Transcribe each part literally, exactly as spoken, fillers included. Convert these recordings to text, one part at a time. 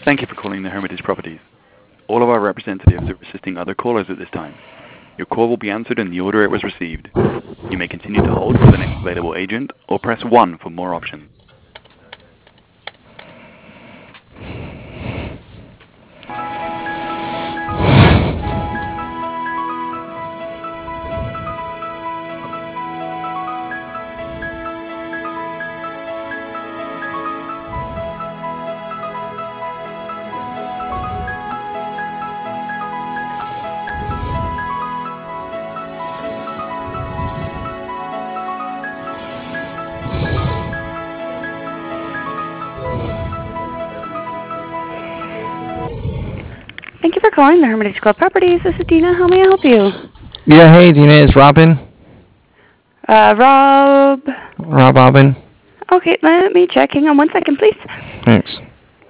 Thank you for calling the Hermitage Properties. All of our representatives are assisting other callers at this time. Your call will be answered in the order it was received. You may continue to hold for the next available agent or press one for more options. Thank you for calling the Hermitage Club Properties. This is Dina. How may I help you? Yeah, hey, Dina, is Robin? Uh, Rob. Rob Robin? Okay, let me check. Hang on one second, please. Thanks.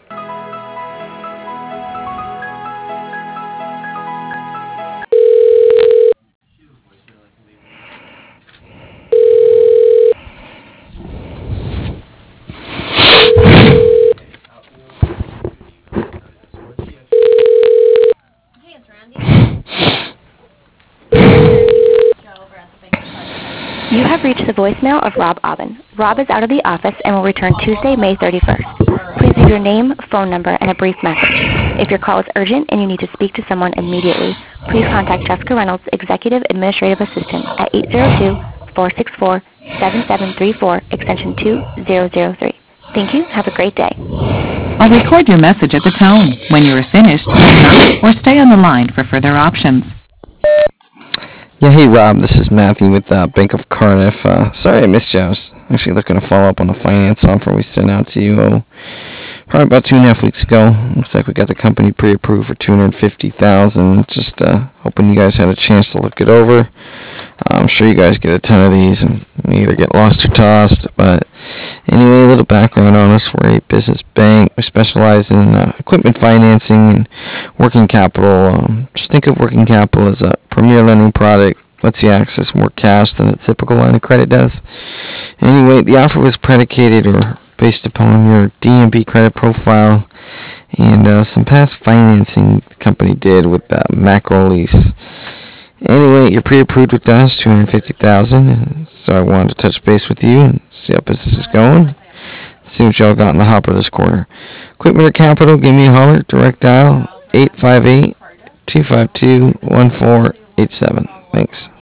You have reached the voicemail of Rob Aubin. Rob is out of the office and will return Tuesday, May thirty-first. Please leave your name, phone number, and a brief message. If your call is urgent and you need to speak to someone immediately, please contact Jessica Reynolds, Executive Administrative Assistant, at eight zero two, four six four, seven seven three four, extension two zero zero three. Thank you. Have a great day. I'll record your message at the tone. When you are finished, hang up or stay on the line for further options. Yeah, hey, Rob, this is Matthew with uh, Bank of Cardiff. Uh, sorry I missed you. I was actually looking to follow up on the finance offer we sent out to you oh, probably about two and a half weeks ago. Looks like we got the company pre-approved for two hundred fifty thousand dollars. Just uh, hoping you guys had a chance to look it over. Uh, I'm sure you guys get a ton of these and either get lost or tossed. But anyway, a little background on us. We're a business bank. We specialize in uh, equipment financing and working capital. Um, just think of working capital as a premier lending product. Lets you access more cash than a typical line of credit does. Anyway, the offer was predicated or based upon your D and B credit profile and uh, some past financing the company did with uh, Macro Lease. Anyway, you're pre-approved with us, two hundred fifty thousand dollars, so I wanted to touch base with you and see how business is going. See what y'all got in the hopper this quarter. Equipment or capital, give me a holler. Direct dial eight five eight, two five two, one four eight seven. Thanks.